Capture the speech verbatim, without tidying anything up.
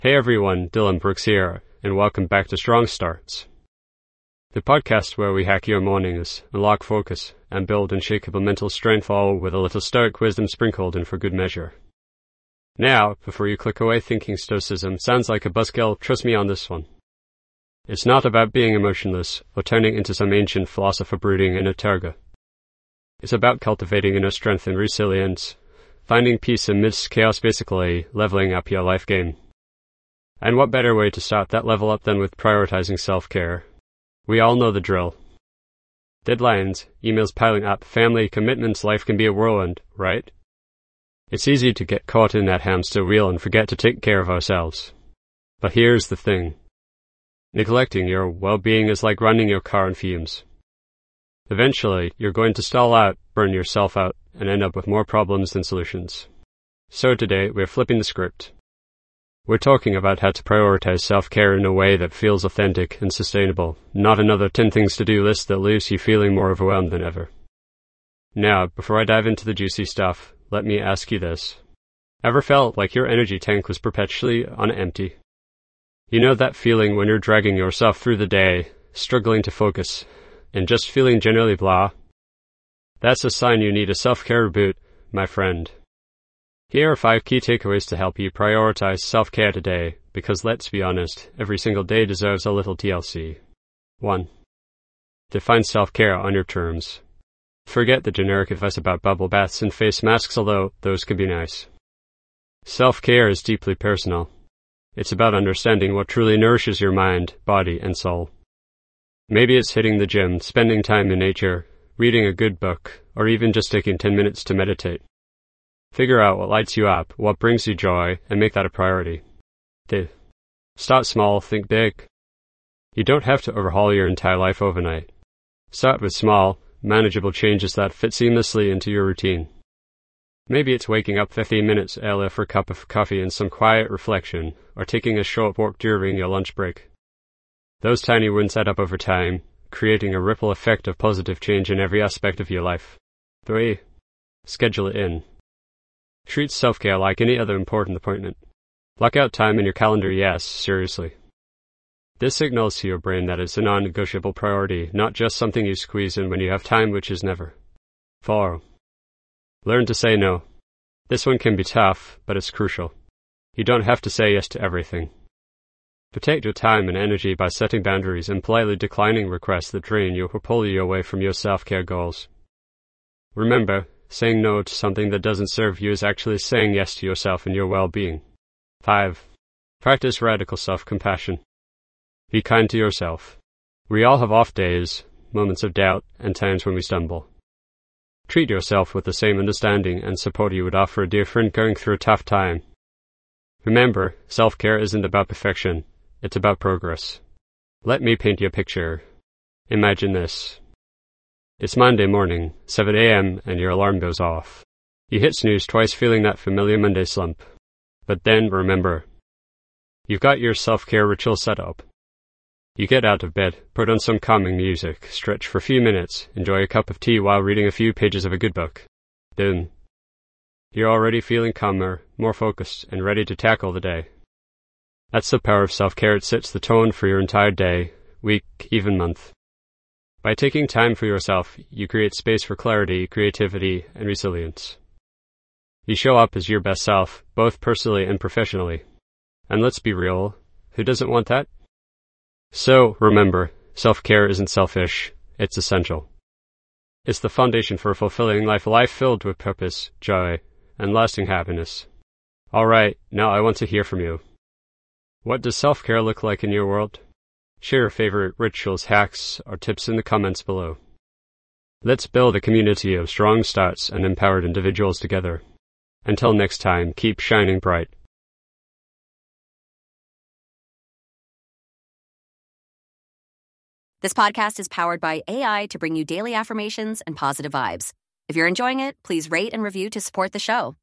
Hey everyone, Dylan Brooks here, and welcome back to Strong Starts, the podcast where we hack your mornings, unlock focus, and build unshakable mental strength, all with a little stoic wisdom sprinkled in for good measure. Now, before you click away thinking stoicism sounds like a buzzkill, trust me on this one. It's not about being emotionless or turning into some ancient philosopher brooding in a toga. It's about cultivating inner strength and resilience, finding peace amidst chaos, basically leveling up your life game. And what better way to start that level up than with prioritizing self-care? We all know the drill. Deadlines, emails piling up, family commitments, life can be a whirlwind, right? It's easy to get caught in that hamster wheel and forget to take care of ourselves. But here's the thing. Neglecting your well-being is like running your car on fumes. Eventually, you're going to stall out, burn yourself out, and end up with more problems than solutions. So today, we're flipping the script. We're talking about how to prioritize self-care in a way that feels authentic and sustainable, not another ten things to do list that leaves you feeling more overwhelmed than ever. Now, before I dive into the juicy stuff, let me ask you this. Ever felt like your energy tank was perpetually on empty? You know that feeling when you're dragging yourself through the day, struggling to focus, and just feeling generally blah? That's a sign you need a self-care reboot, my friend. Here are five key takeaways to help you prioritize self-care today, because let's be honest, every single day deserves a little T L C. one. Define self-care on your terms. Forget the generic advice about bubble baths and face masks, although those can be nice. Self-care is deeply personal. It's about understanding what truly nourishes your mind, body, and soul. Maybe it's hitting the gym, spending time in nature, reading a good book, or even just taking ten minutes to meditate. Figure out what lights you up, what brings you joy, and make that a priority. two. Start small, think big. You don't have to overhaul your entire life overnight. Start with small, manageable changes that fit seamlessly into your routine. Maybe it's waking up fifteen minutes earlier for a cup of coffee and some quiet reflection, or taking a short walk during your lunch break. Those tiny wins add up over time, creating a ripple effect of positive change in every aspect of your life. three. Schedule it in. Treat self-care like any other important appointment. Block out time in your calendar, yes, seriously. This signals to your brain that it's a non-negotiable priority, not just something you squeeze in when you have time, which is never. four. Learn to say no. This one can be tough, but it's crucial. You don't have to say yes to everything. Protect your time and energy by setting boundaries and politely declining requests that drain you or pull you away from your self-care goals. Remember, saying no to something that doesn't serve you is actually saying yes to yourself and your well-being. five. Practice radical self-compassion. Be kind to yourself. We all have off days, moments of doubt, and times when we stumble. Treat yourself with the same understanding and support you would offer a dear friend going through a tough time. Remember, self-care isn't about perfection, it's about progress. Let me paint you a picture. Imagine this. It's Monday morning, seven a.m., and your alarm goes off. You hit snooze twice, feeling that familiar Monday slump. But then, remember, you've got your self-care ritual set up. You get out of bed, put on some calming music, stretch for a few minutes, enjoy a cup of tea while reading a few pages of a good book. Boom. You're already feeling calmer, more focused, and ready to tackle the day. That's the power of self-care. It sets the tone for your entire day, week, even month. By taking time for yourself, you create space for clarity, creativity, and resilience. You show up as your best self, both personally and professionally. And let's be real, who doesn't want that? So, remember, self-care isn't selfish, it's essential. It's the foundation for a fulfilling life, a life filled with purpose, joy, and lasting happiness. Alright, now I want to hear from you. What does self-care look like in your world? Share your favorite rituals, hacks, or tips in the comments below. Let's build a community of strong starts and empowered individuals together. Until next time, keep shining bright. This podcast is powered by A I to bring you daily affirmations and positive vibes. If you're enjoying it, please rate and review to support the show.